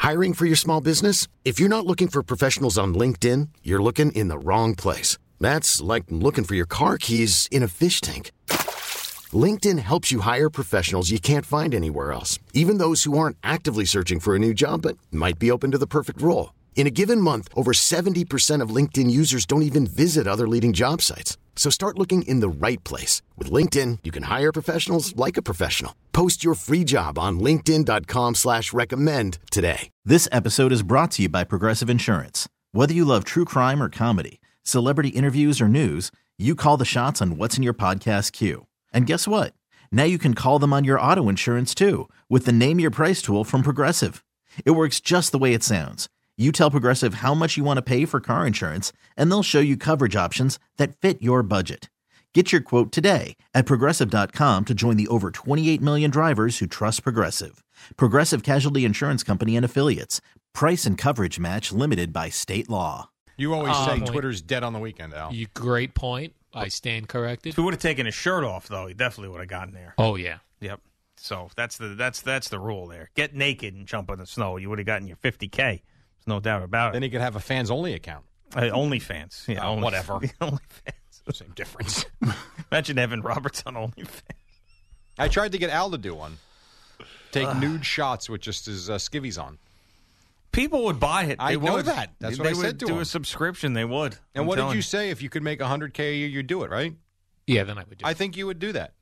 Hiring for your small business? If you're not looking for professionals on LinkedIn, you're looking in the wrong place. That's like looking for your car keys in a fish tank. LinkedIn helps you hire professionals you can't find anywhere else, even those who aren't actively searching for a new job but might be open to the perfect role. In a given month, over 70% of LinkedIn users don't even visit other leading job sites. So start looking in the right place. With LinkedIn, you can hire professionals like a professional. Post your free job on linkedin.com/recommend today. This episode is brought to you by Progressive Insurance. Whether you love true crime or comedy, celebrity interviews or news, you call the shots on what's in your podcast queue. And guess what? Now you can call them on your auto insurance too with the Name Your Price tool from Progressive. It works just the way it sounds. You tell Progressive how much you want to pay for car insurance, and they'll show you coverage options that fit your budget. Get your quote today at Progressive.com to join the over 28 million drivers who trust Progressive. Progressive Casualty Insurance Company and Affiliates. Price and coverage match limited by state law. You always say Twitter's dead on the weekend, Al. Great point. I stand corrected. If he would have taken his shirt off, though, he definitely would have gotten there. Oh, yeah. Yep. So that's the rule there. Get naked and jump in the snow. You would have gotten your $50K. There's no doubt about it. Then he could have a fans-only account. OnlyFans. Yeah, whatever. OnlyFans. Same difference. Imagine Evan Roberts on OnlyFans. I tried to get Al to do one. Take nude shots with just his skivvies on. People would buy it. I know that. That's what I said to him. They would do him. a subscription. They would. And what did you say? If you could make $100K a year, you'd do it, right? Yeah, then I would do it. I think you would do that.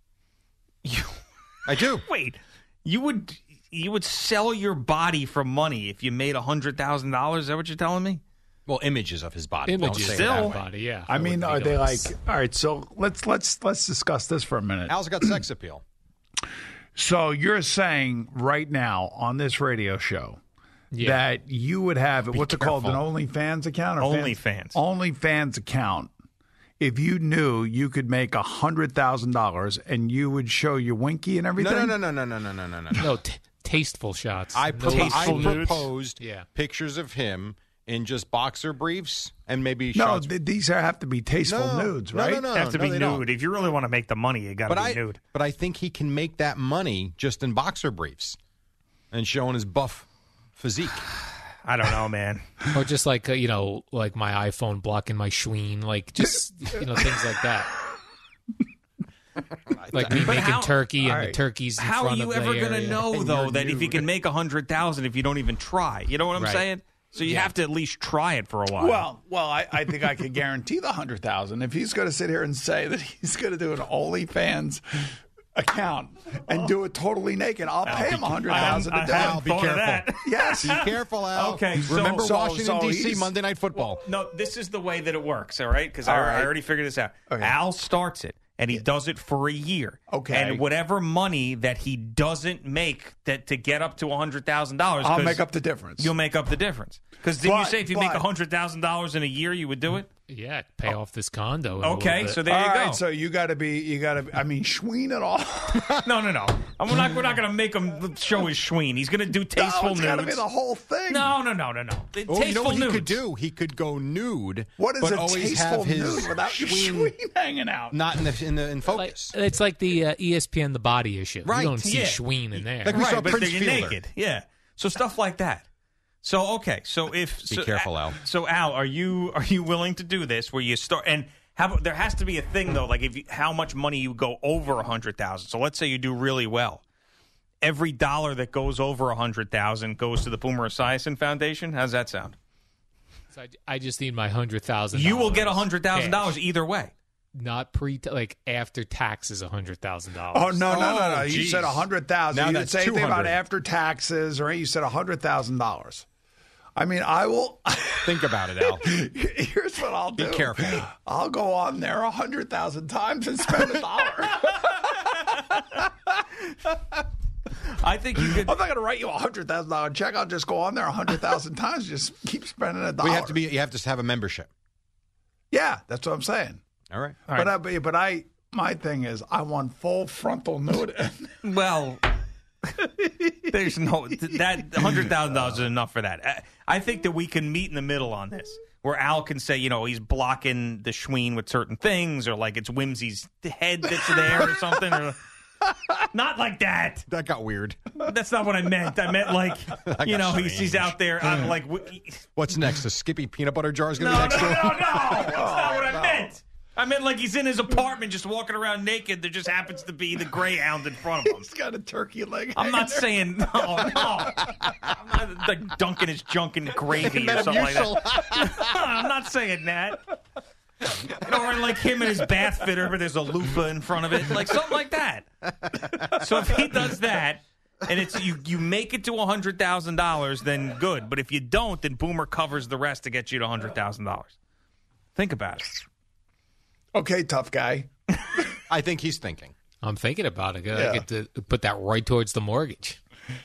I do. Wait, you would sell your body for money if you made $100,000? Is that what you're telling me? Well, images of his body. Images of Still. his body, yeah. I mean, are they like, all right, so let's discuss this for a minute. Al's got sex appeal. So you're saying right now on this radio show that you would have, what's it called, an OnlyFans account? Or OnlyFans. OnlyFans account. If you knew you could make $100,000 and you would show your winky and everything? No. No, tasteful shots. I proposed Yeah. pictures of him in just boxer briefs and maybe No, shots. these have to be tasteful nudes, right? No, They have to be they nude. don't. If you really want to make the money, you got to be nude. But I think he can make that money just in boxer briefs and showing his buff physique. I don't know, man. Or just like, like my iPhone blocking my Schween, like just, things like that. Like me making turkey and the turkey's in How front are of you the ever going to area. know, though, that if you can make $100,000 if you don't even try? You know what I'm Right. saying? So you have to at least try it for a while. Well, I think I could guarantee the $100,000 if he's going to sit here and say that he's going to do an OnlyFans account and do it totally naked. I'll pay him $100,000 to do I it. haven't thought of that. Yes. Be careful, Al. Okay, so- Remember so- Washington, so D.C., he's- Monday Night Football. No, this is the way that it works, all right? Because All I right. already figured this out. Okay. Al starts it, and he does it for a year. Okay. And whatever money that he doesn't make that to get up to $100,000, I'll make up the difference. You'll make up the difference. Because did you But- say if you make but- $100,000 in a year, you would do it? Yeah, pay off this condo. in a Okay, little so bit. there you All go. right, so you got to Schween it all. No. We're not going to make him show his Schween. He's going to do tasteful It's got to nudes. be the whole thing. No. Oh, Tasteful you know what nudes. he could do? He could go nude. What is but a always tasteful have his nude without your Schween Schween hanging out? not in Like, focus. it's like the ESPN The Body Issue. Right, You don't see yeah. Schween in there. Like we saw but Prince they're Fielder. naked. Yeah. So stuff like that. So okay. So if Be careful, Al. So Al, are you willing to do this where you start and how about, there has to be a thing though, like how much money you go over 100,000. So let's say you do really well. Every dollar that goes over 100,000 goes to the Boomer Esiason Foundation. How's that sound? So I just need my $100,000. You will get $100,000 cash. either way. Not after taxes, $100,000. Oh no! You geez. said 100,000. Now You didn't that's say anything 200. about after taxes, or you said $100,000. I mean, I will. Think about it, Al. Here's what I'll do. Be careful. I'll go on there 100,000 times and spend $1. I think you could. I'm not going to write you a $100,000 check. I'll just go on there 100,000 times. Just keep spending $1. You have to have a membership. Yeah, that's what I'm saying. All right. My thing is, I want full frontal nude. Well, there's no that $100,000 is enough for that. I think that we can meet in the middle on this, where Al can say, he's blocking the Schween with certain things, or like it's Whimsy's head that's there or something. Or Not like that. That got weird. That's not what I meant. I meant like, he's out there. I'm like, What's next? The Skippy peanut butter jar is going no, to be next no, door? no, no. That's not what I meant. I meant like he's in his apartment just walking around naked. There just happens to be the Greyhound in front of him. He's got a turkey leg. I'm not saying no. I'm not like dunking his junk in gravy or something like that. I'm not saying that. Or like him and his bath fitter, but there's a loofah in front of it, like something like that. So if he does that, and it's you make it to $100,000, then good. But if you don't, then Boomer covers the rest to get you to $100,000. Think about it. Okay, tough guy. I think he's thinking. I'm thinking about it. Yeah. I get to put that right towards the mortgage.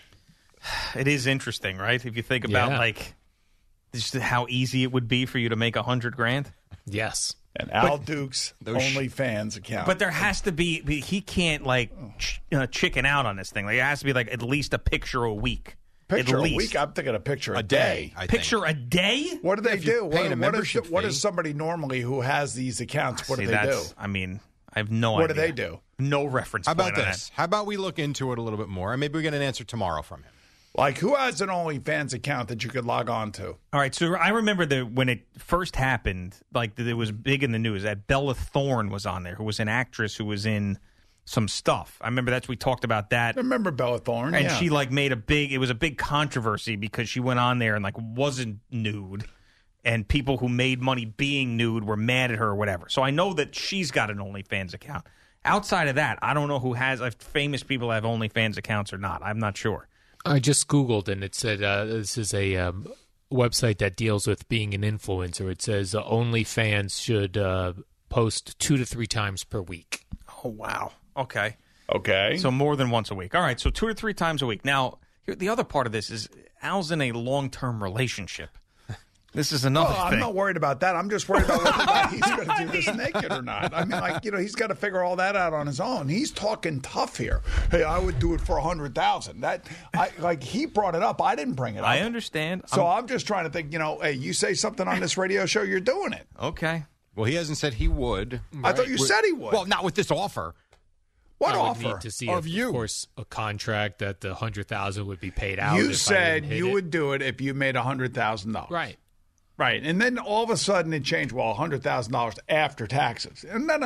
It is interesting, right? If you think about like just how easy it would be for you to make $100,000. Yes. And Al Duke's OnlyFans account. But there has to be. He can't like chicken out on this thing. Like it has to be like at least a picture a week. Picture at a least. week? I'm thinking a picture A day, I think. Picture a day? What do they do? paying a membership What fee. is somebody normally who has these accounts? What See, do they do? I mean, I have no idea. What do they do? No reference How point about on this? How about we look into it a little bit more, and maybe we get an answer tomorrow from him. Like, who has an OnlyFans account that you could log on to? All right, so I remember that when it first happened, like it was big in the news that Bella Thorne was on there, who was an actress who was in some stuff. I remember we talked about that. I remember Bella Thorne, And yeah. she like it was a big controversy because she went on there and like wasn't nude, and people who made money being nude were mad at her or whatever. So I know that she's got an OnlyFans account. Outside of that, I don't know who has if famous people have OnlyFans accounts or not. I'm not sure. I just Googled and it said this is a website that deals with being an influencer. It says OnlyFans should post 2 to 3 times per week. Oh wow. Okay. Okay. So more than once a week. All right. So 2 or 3 times a week. Now, the other part of this is Al's in a long-term relationship. This is another thing. I'm not worried about that. I'm just worried about whether he's going to do this naked or not. I mean, like, he's got to figure all that out on his own. He's talking tough here. Hey, I would do it for $100,000. He brought it up. I didn't bring it up. I understand. So I'm just trying to think, hey, you say something on this radio show, you're doing it. Okay. Well, he hasn't said he would. I thought you said he would. Well, not with this offer. What I would offer? need to see, of you? Of course, a contract that the $100,000 would be paid out. You if said I didn't hit you it. would do it if you made $100,000. Right. Right. And then all of a sudden it changed, $100,000 after taxes.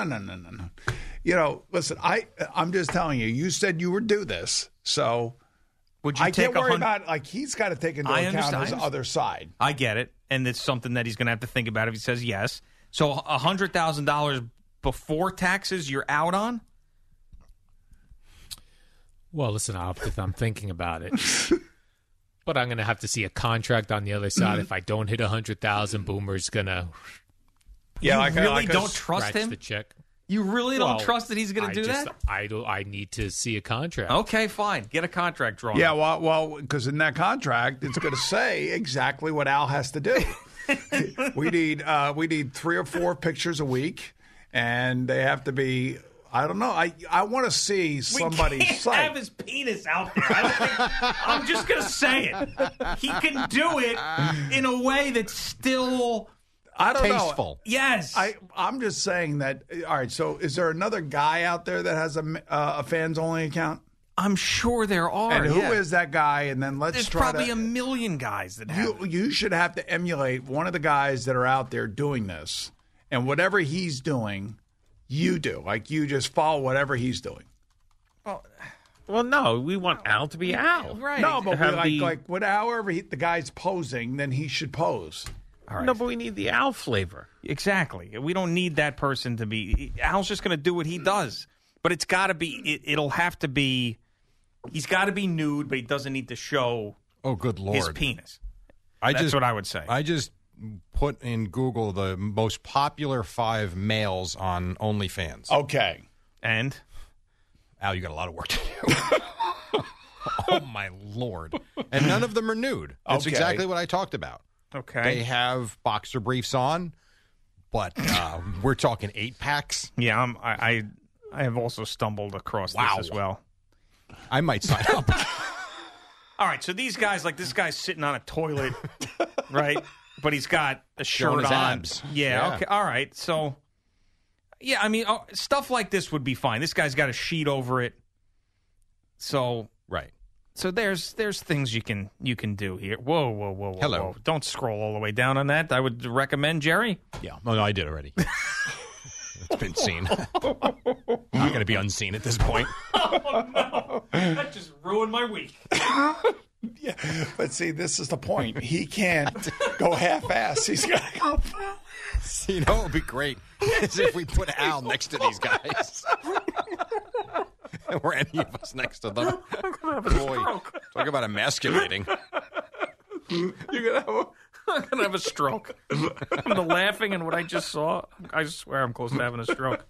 No. Listen, I'm just telling you, you said you would do this. So Would you I take can't worry 100 about, he's got to take into I account understand. his other side. I get it. And it's something that he's going to have to think about if he says yes. So $100,000 before taxes you're out on? Well, listen, if I'm thinking about it. But I'm going to have to see a contract on the other side. If I don't hit 100,000, Boomer's going to You really don't trust scratch him? the check. You really don't Well, trust that he's going to do that? I need to see a contract. Okay, fine. Get a contract drawn. Yeah, well, because in that contract, it's going to say exactly what Al has to do. we need 3 or 4 pictures a week, and they have to be. I don't know. I want to see somebody's we can't site. have his penis out there. I'm just going to say it. He can do it in a way that's still I don't Tasteful. yes. I'm just saying that. All right. So, is there another guy out there that has a fans only account? I'm sure there are. And who is that guy? And then let's There's try probably to. a million guys that have. You should have to emulate one of the guys that are out there doing this, and whatever he's doing, you do. Like you just follow whatever he's doing. Well, no, we want Al to be Al. Right. No, but Have the- however the guy's posing, then he should pose. All right. No, but we need the Al flavor. Exactly. We don't need that person to be. Al's just going to do what he does. But it's got to be. It'll have to be. He's got to be nude, but he doesn't need to show Oh, good Lord. his penis. That's That's what I would say. I just put in Google the most popular 5 males on OnlyFans. Okay. And Al, you got a lot of work to do. Oh, my Lord. And none of them are nude. That's Okay. exactly what I talked about. okay. They have boxer briefs on, but we're talking 8-packs. Yeah, I have also stumbled across Wow. this as well. I might sign up. All right, so these guys, like this guy's sitting on a toilet, right? But he's got a Showing shirt his on. abs. Yeah, Yeah. okay, all right. So, yeah, I mean, stuff like this would be fine. This guy's got a sheet over it. So Right. So there's things you can do here. Whoa. Hello. Whoa. Don't scroll all the way down on that. I would recommend, Jerry. Yeah. Oh, no, I did already. It's been seen. Not going to be unseen at this point. Oh, no. That just ruined my week. Yeah, but see, this is the point. He can't go half-ass. He's got to go full-ass. You know what would be great is if we put Al next to these guys. Or any of us next to them. Boy, talk about emasculating. I'm gonna have a stroke. From the laughing and what I just saw, I swear I'm close to having a stroke.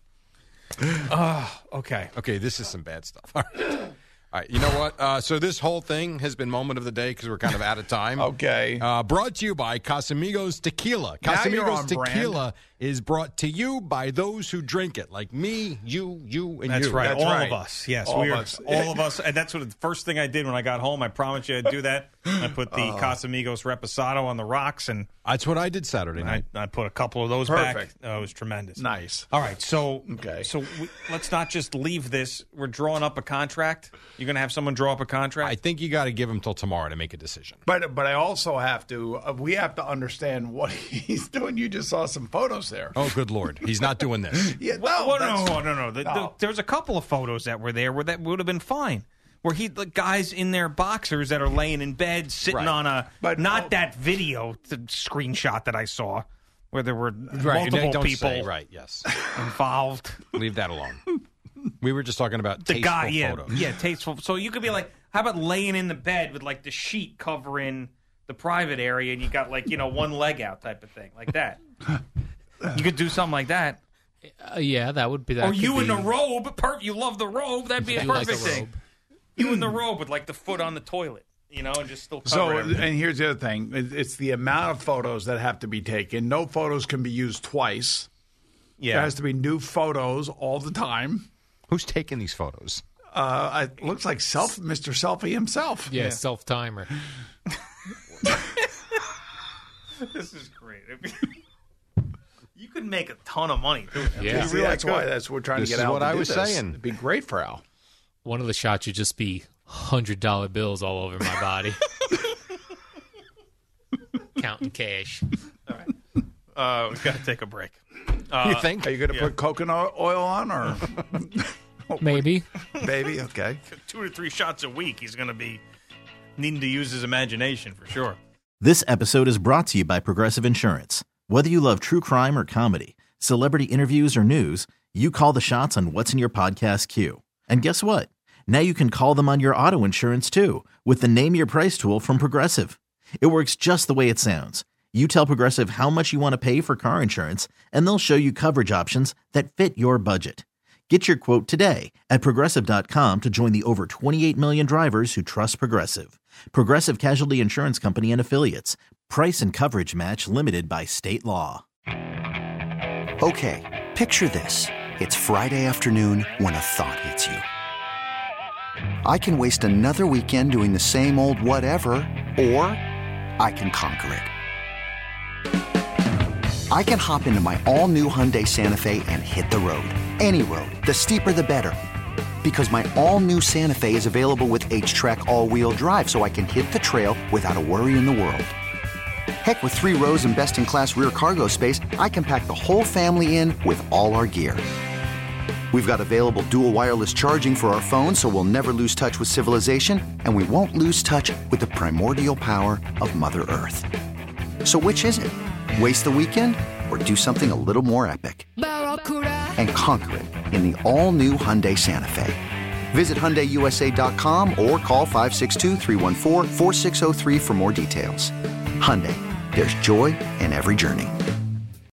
Okay. Okay, this is some bad stuff. All right, you know what? So this whole thing has been moment of the day because we're kind of out of time. Okay. Brought to you by Casamigos Tequila. Now you're Casamigos on Tequila brand. is brought to you by those who drink it, like me, you, and That's you. right. That's all right. of us. Yes, All we of are. us. All of us. And that's what the first thing I did when I got home. I promised you I'd do that. I put the Casamigos Reposado on the rocks, and That's what I did Saturday night. I put a couple of those Perfect. back. It was tremendous. Nice. All right, so Okay. let's not just leave this. We're drawing up a contract. You're going to have someone draw up a contract? I think you got to give him till tomorrow to make a decision. But I also have to, we have to understand what he's doing. You just saw some photos there. Oh, good Lord. He's not doing this. Yeah, Well, that's- no. There's a couple of photos that were there where that would have been fine. Where the guys in their boxers that are laying in bed sitting Right. on a But- not that video the screenshot that I saw where there were Right. multiple Don't people say, right, yes. involved. Leave that alone. We were just talking about The tasteful guy, photos. yeah, tasteful. So you could be like, how about laying in the bed with like the sheet covering the private area, and you got like one leg out type of thing, like that. You could do something like that. Yeah, that would be that. Or could you in be- the robe. You love the robe. That'd be a do like perfect a thing. robe. You in the robe with like the foot on the toilet, and just still cover So, everything. and here's the other thing. It's the amount of photos that have to be taken. No photos can be used twice. There has to be new photos all the time. Who's taking these photos? It looks like Mr. Selfie himself. Yeah, self timer. This is great. You could make a ton of money doing that. Yeah. You See, really that's could. why we're trying This to get is Al what to I do was this. saying. It'd be great for Al. One of the shots would just be $100 bills all over my body. Counting cash. All right. We've got to take a break. You think? Are you going to put coconut oil on or Maybe. baby? Okay. 2 or 3 shots a week. He's going to be needing to use his imagination for sure. This episode is brought to you by Progressive Insurance. Whether you love true crime or comedy, celebrity interviews or news, you call the shots on what's in your podcast queue. And guess what? Now you can call them on your auto insurance too with the Name Your Price tool from Progressive. It works just the way it sounds. You tell Progressive how much you want to pay for car insurance, and they'll show you coverage options that fit your budget. Get your quote today at Progressive.com to join the over 28 million drivers who trust Progressive. Progressive Casualty Insurance Company and Affiliates. Price and coverage match limited by state law. Okay, picture this. It's Friday afternoon when a thought hits you. I can waste another weekend doing the same old whatever, or I can conquer it. I can hop into my all-new Hyundai Santa Fe and hit the road. Any road. The steeper, the better. Because my all-new Santa Fe is available with H-Track all-wheel drive, so I can hit the trail without a worry in the world. Heck, with 3 rows and best-in-class rear cargo space, I can pack the whole family in with all our gear. We've got available dual wireless charging for our phones, so we'll never lose touch with civilization, and we won't lose touch with the primordial power of Mother Earth. So which is it? Waste the weekend or do something a little more epic? And conquer it in the all-new Hyundai Santa Fe. Visit HyundaiUSA.com or call 562-314-4603 for more details. Hyundai, there's joy in every journey.